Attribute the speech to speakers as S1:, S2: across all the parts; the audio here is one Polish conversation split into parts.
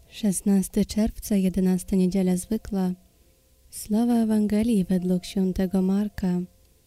S1: 16 czerwca, 11 niedziela zwykła. Słowa Ewangelii według świętego Marka.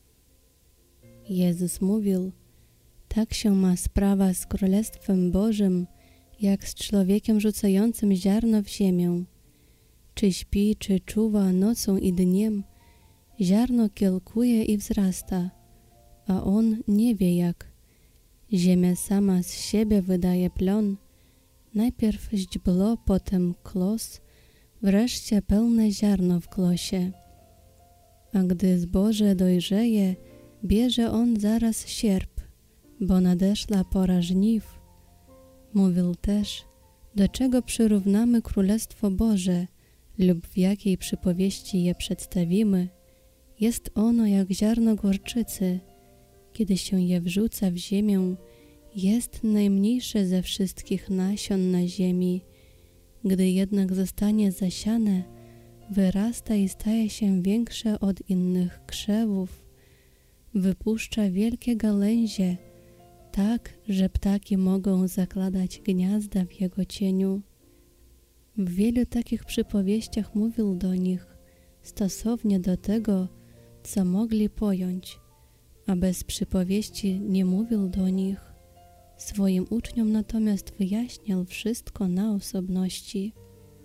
S1: Jezus mówił: tak się ma sprawa z Królestwem Bożym, jak z człowiekiem rzucającym ziarno w ziemię. Czy śpi, czy czuwa nocą i dniem, ziarno kiełkuje i wzrasta, a on nie wie jak. Ziemia sama z siebie wydaje plon, najpierw źdźbło, potem klos, wreszcie pełne ziarno w klosie. A gdy zboże dojrzeje, bierze on zaraz sierp, bo nadeszła pora żniw. Mówił też, do czego przyrównamy Królestwo Boże lub w jakiej przypowieści je przedstawimy. Jest ono jak ziarno gorczycy, kiedy się je wrzuca w ziemię, jest najmniejsze ze wszystkich nasion na ziemi. Gdy jednak zostanie zasiane, wyrasta i staje się większe od innych krzewów. Wypuszcza wielkie gałęzie, tak, że ptaki mogą zakładać gniazda w jego cieniu. W wielu takich przypowieściach mówił do nich stosownie do tego, co mogli pojąć, a bez przypowieści nie mówił do nich. Swoim uczniom natomiast wyjaśniał wszystko na osobności.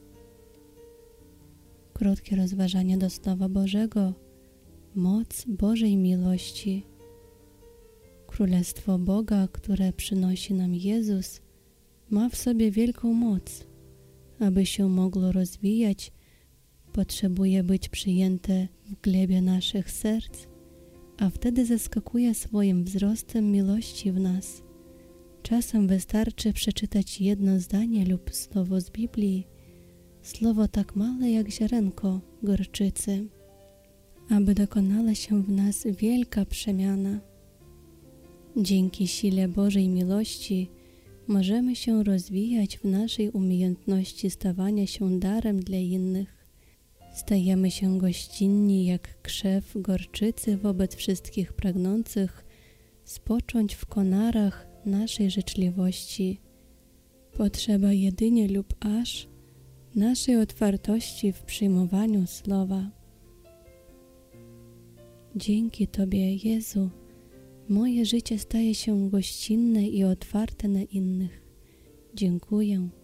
S1: Krótkie rozważanie do Słowa Bożego. Moc Bożej miłości. Królestwo Boga, które przynosi nam Jezus, ma w sobie wielką moc. Aby się mogło rozwijać, potrzebuje być przyjęte w glebie naszych serc, a wtedy zaskakuje swoim wzrostem miłości w nas. Czasem wystarczy przeczytać jedno zdanie lub słowo z Biblii, słowo tak małe jak ziarenko gorczycy, aby dokonała się w nas wielka przemiana. Dzięki sile Bożej miłości możemy się rozwijać w naszej umiejętności stawania się darem dla innych. Stajemy się gościnni jak krzew gorczycy wobec wszystkich pragnących spocząć w konarach naszej życzliwości. Potrzeba jedynie lub aż naszej otwartości w przyjmowaniu słowa. Dzięki Tobie, Jezu, moje życie staje się gościnne i otwarte na innych. Dziękuję.